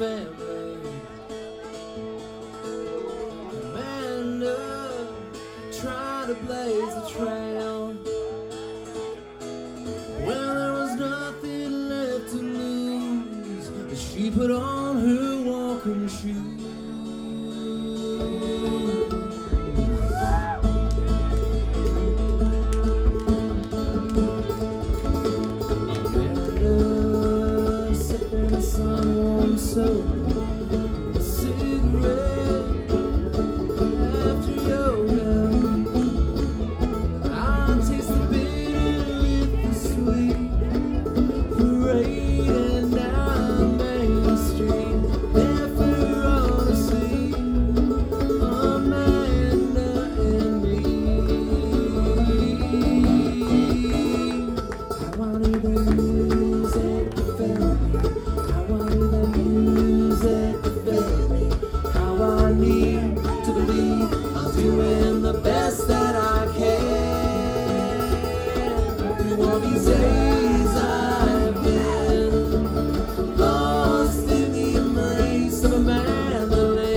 family. Amanda tried to blaze a trail when there was nothing left to lose. She put on her walking shoes. So a cigarette after yoga, I taste the bitter with the sweet, parading down Main Street. Never on to see Amanda and me. I wanted the music to fill me. I wanted the music to fill me. How I need to believe I'm doing the best that I can. Through all these days I've been lost in the embrace of a mandolin.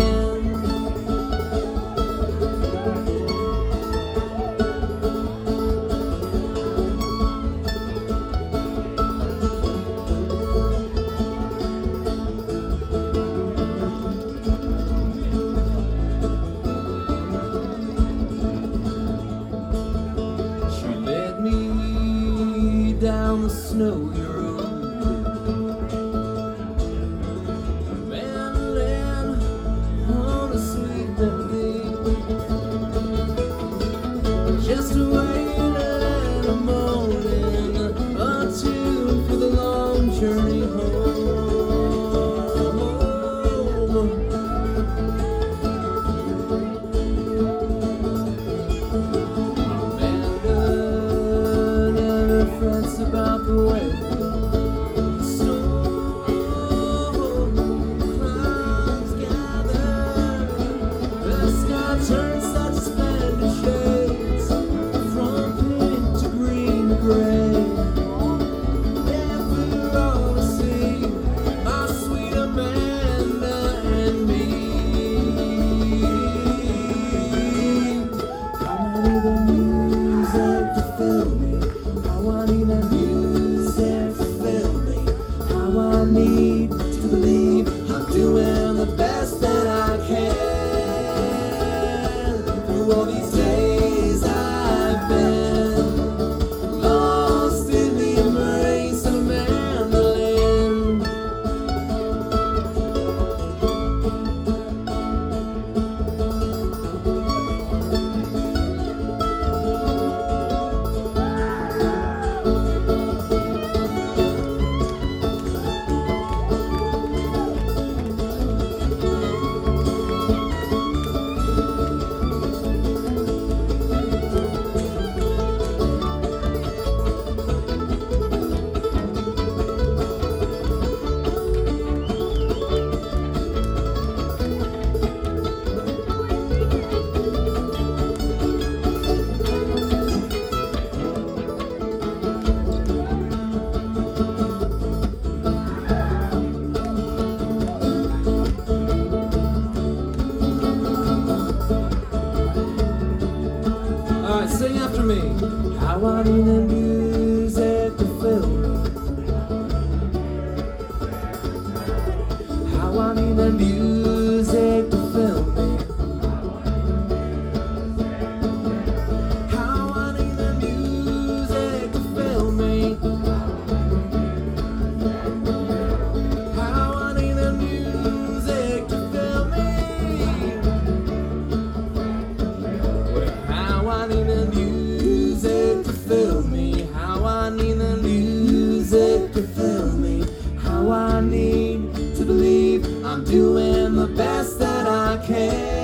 Down the snowy road, a mandolin on a sweet melody, just a waiting and a moaning, a tune for the long journey home. About the way the snow clouds gather, the sky turns such splendid shades from pink to green to gray. Never all to see my sweet Amanda and me. I need the music to fill me. I need the music to fill me. How I need to believe I'm doing the best that I can. Through all these days I've been lost in the embrace of a mandolin. Alright, sing after me. How I need the music to fill me. How I need the music to fill me. How I need the music to fill me. How I need the music to fill me. How I need the music to fill me. How I need the music to fill me. How I need to believe I'm doing the best that I can.